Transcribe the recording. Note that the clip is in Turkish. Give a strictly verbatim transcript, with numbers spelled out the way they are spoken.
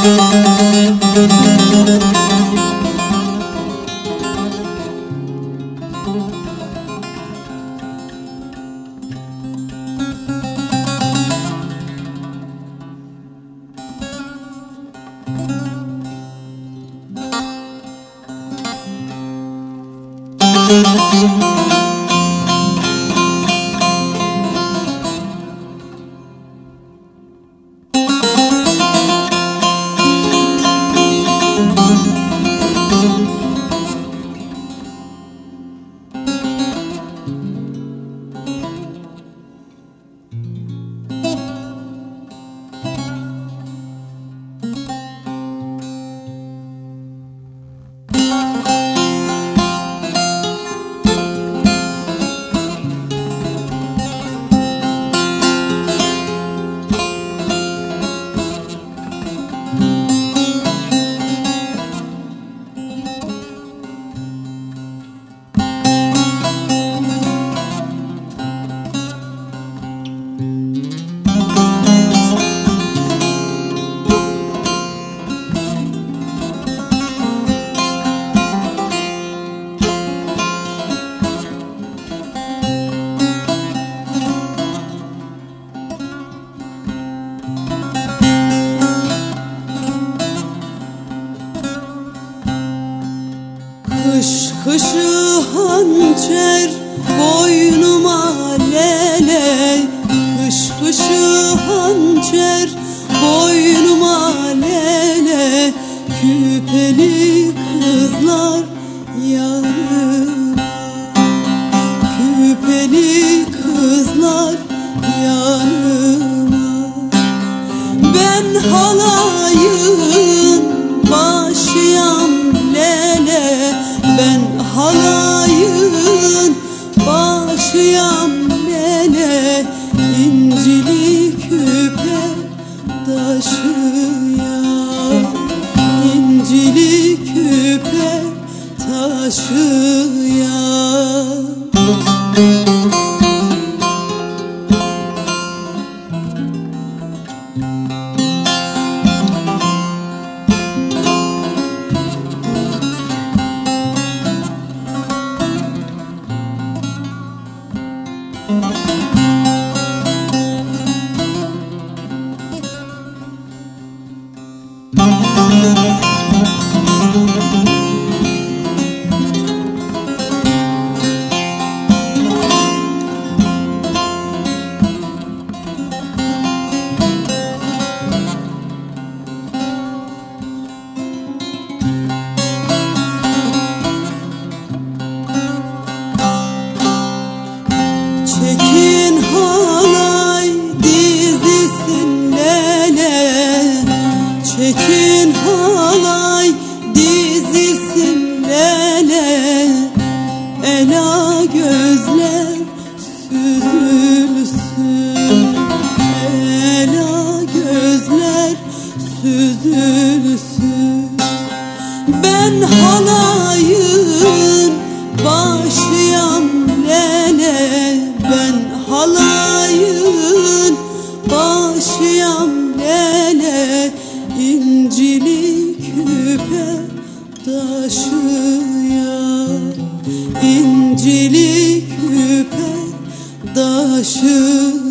Kış kışı hançer boynuma lele, kış kışı hançer boynuma lele, küpeli kızlar yanıma, küpeli kızlar yanıma. Ben halayın başıyam lele, ben halayın başıyam lele, incili küpe taşıyan, incili küpe taşıyan. Çekin halay dizisin lele, çekin halay dizisin lele, ela gözler süzülsün, ela gözler süzülsün. Ben halayın başıyam lele, ben halayın başıyam lele, incili küpe taşıyan, incili küpe taşıyan.